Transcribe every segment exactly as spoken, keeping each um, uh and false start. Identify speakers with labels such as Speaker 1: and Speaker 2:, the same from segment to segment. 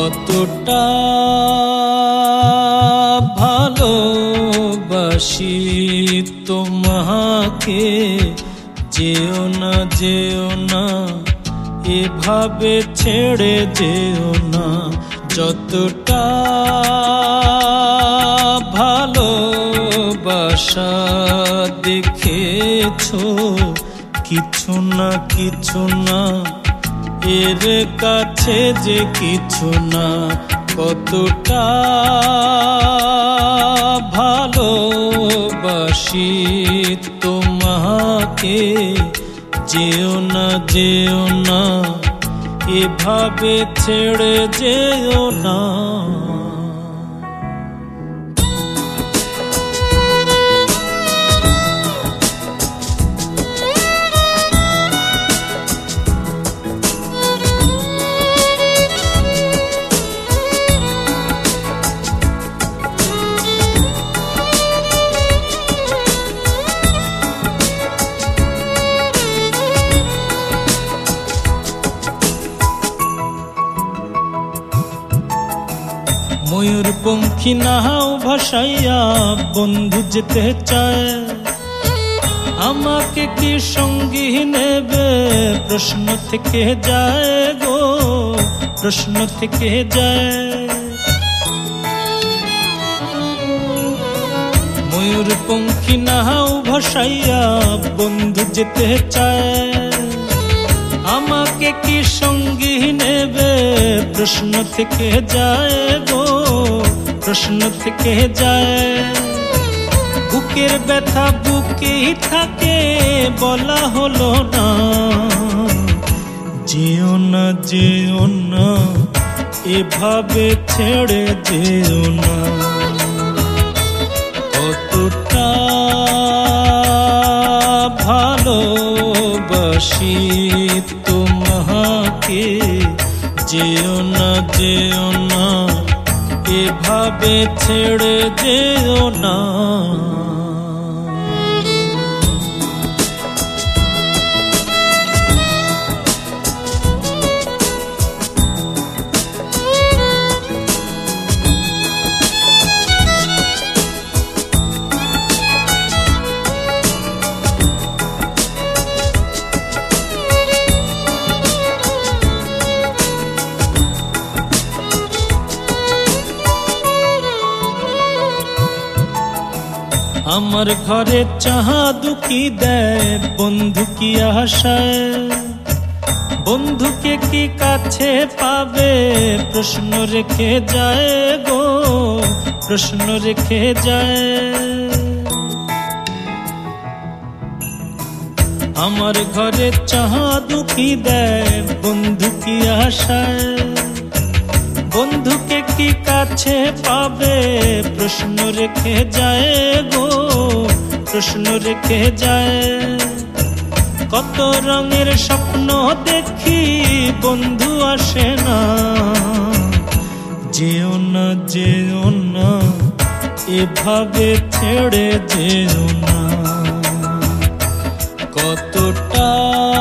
Speaker 1: কতটা ভালোবাসি তোমাকে, যেও না যেও না এভাবে ছেড়ে যেও না। যতটা ভালোবাসা দেখেছো, কিছু না কিছু না এর কাছে যে কিছু না। কতটা ভালোবাসি তোমাকে, যেও না যেও না এভাবে ছেড়ে যেও না। ময়ূর পঙ্খী নাও ভাসাইয়া বন্ধু যেতে চায়, আমাকে কি সঙ্গী নেবে প্রশ্ন থেকে যায় গো, প্রশ্ন থেকে যায়। ময়ূর পঙ্খী নাও ভাসাইয়া বন্ধু যেতে চায়, আমাকে কি সঙ্গী নেবে প্রশ্ন থেকে যায় গো, প্রশ্ন থেকে যায়। বুকের ব্যথা বুকেই থাকে বলা হলো না, যেও না যেও না এভাবে ছেড়ে যেও না। কতটা ভালোবাসি তোমাকে, যেও না যেও না এভাবে ছেড়ে যেও না। আমার ঘরে চাহা দুঃখী দেয় বন্ধু কি আশায়, বন্ধুকে কি কাছে পাবে প্রশ্ন রেখে যায় গো, প্রশ্ন রেখে যায়। আমার ঘরে চাহা দুঃখী দেয় বন্ধু কি আশায়, বন্ধুকে কি কাছে পাবে প্রশ্ন রেখে যায় গো, প্রশ্ন রেখে যায়। কত রঙের স্বপ্ন দেখি বন্ধু আসে না, যেও না যেও না এভাবে ছেড়ে যেও না। কতটা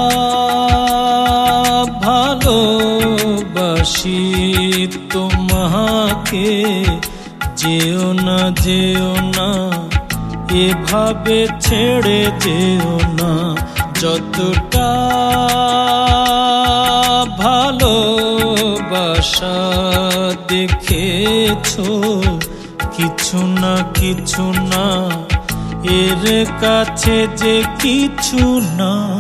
Speaker 1: ভালোবাসি তোমাকে, যেও না যেও না এভাবে ছেড়ে যেও না। যতটা ভালোবাসা দেখেছো, কিছু না কিছু না এর কাছে যে কিছু না।